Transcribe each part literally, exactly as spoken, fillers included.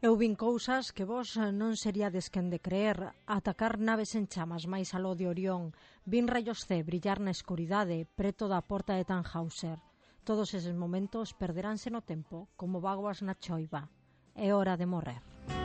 Eu vin cousas que vos non seríades quen de creer. Atacar naves en chamas máis aló de Orión. Vin rayos C brillar na escuridade preto da porta de Tannhauser. Todos eses momentos perderánse no tempo, como vaguas na choiva. É hora de morrer.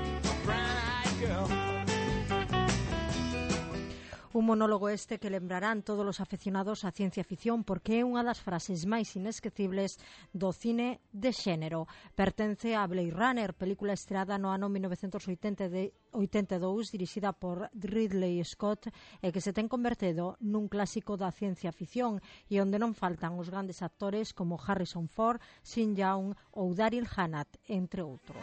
Un monólogo este que lembrarán todos os aficionados á ciencia ficción porque é unha das frases máis inesquecibles do cine de xénero. Pertence a Blade Runner, película estreada no ano mil novecentos oitenta e dous, dirixida por Ridley Scott e que se ten convertido nun clásico da ciencia ficción e onde non faltan os grandes actores como Harrison Ford, Sean Young ou Daryl Hannah, entre outros.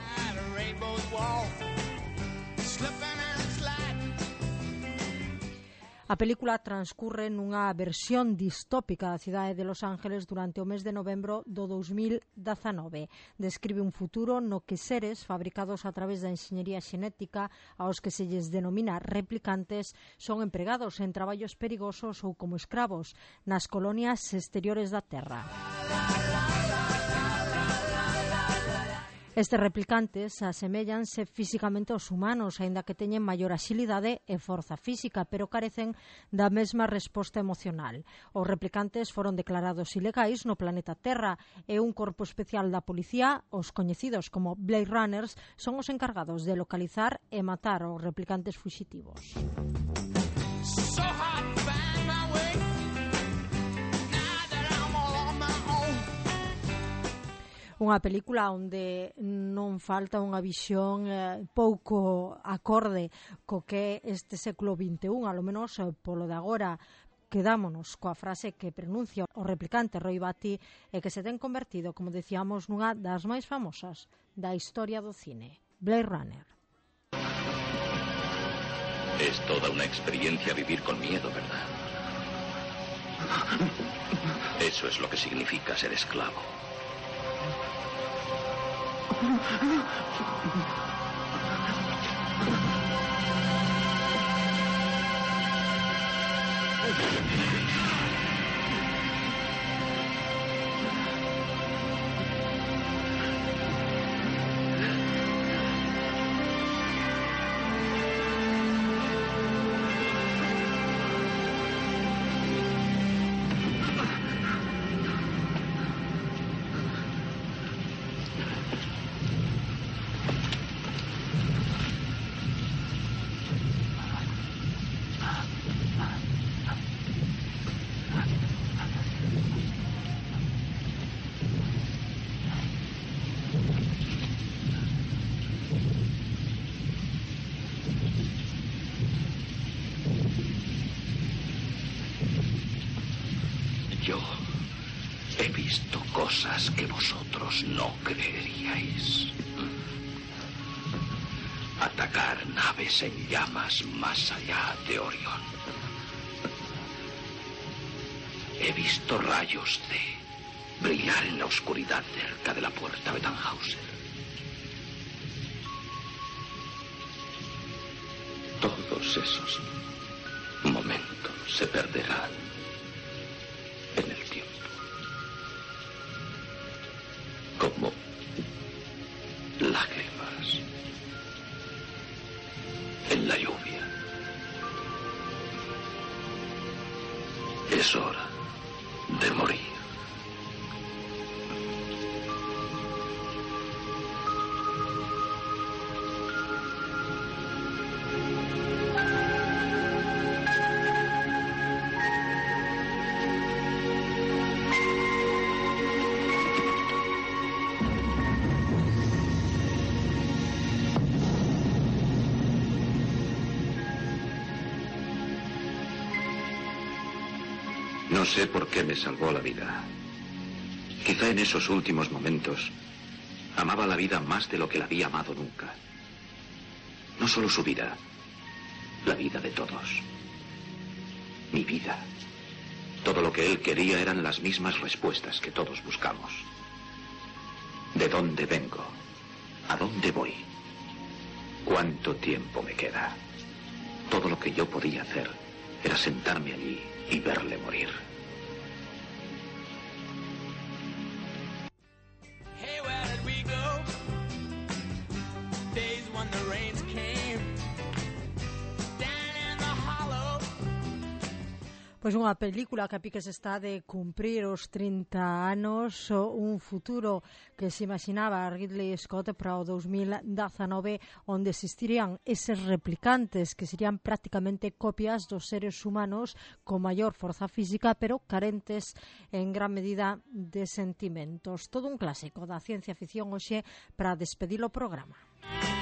A película transcurre nunha versión distópica da cidade de Los Ángeles durante o mes de novembro do dous mil dezanove. Describe un futuro no que seres fabricados a través da enxeñería xenética aos que se lles denomina replicantes son empregados en traballos perigosos ou como escravos nas colonias exteriores da Terra. Estes replicantes aseméllanse físicamente aos humanos, aínda que teñen maior axilidade e forza física, pero carecen da mesma resposta emocional. Os replicantes foron declarados ilegais no planeta Terra e un corpo especial da policía, os coñecidos como Blade Runners, son os encargados de localizar e matar aos replicantes fuxitivos. So hard to find my way. Unha película onde non falta unha visión eh, pouco acorde co que é este século vinte e un, alo menos eh, polo de agora. Quedámonos coa frase que pronuncia o replicante Roy Batty e que se ten convertido, como decíamos, nunha das máis famosas da historia do cine, Blade Runner. Es toda una experiencia vivir con miedo, ¿verdad? Eso es lo que significa ser esclavo. Yo he visto cosas que vosotros no creeríais. Atacar naves en llamas más allá de Orión. He visto rayos de brillar en la oscuridad cerca de la puerta de Tannhauser. Todos esos momentos se perderán en el tiempo, como lágrimas en la lluvia. Es hora de morir. No sé por qué me salvó la vida. Quizá en esos últimos momentos amaba la vida más de lo que la había amado nunca. No solo su vida, la vida de todos. Mi vida. Todo lo que él quería eran las mismas respuestas que todos buscamos. ¿De dónde vengo? ¿A dónde voy? ¿Cuánto tiempo me queda? Todo lo que yo podía hacer era sentarme allí y verle morir. Hey, where did we go? Days Pois unha película que a piques está de cumprir os trinta anos, un futuro que se imaginaba Ridley Scott para o dos mil dezanove, onde existirían eses replicantes que serían prácticamente copias dos seres humanos con maior forza física, pero carentes en gran medida de sentimentos. Todo un clásico da ciencia ficción hoxe para despedir o programa.